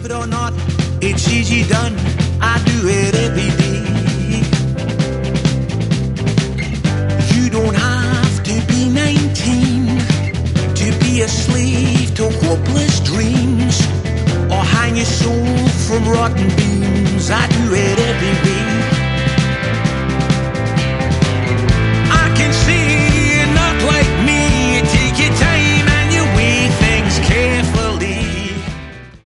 Believe it or not, it's easy done. I do it every day. You don't have to be 19 to be a slave to hopeless dreams, or hang your soul from rotten beams. I do it every day.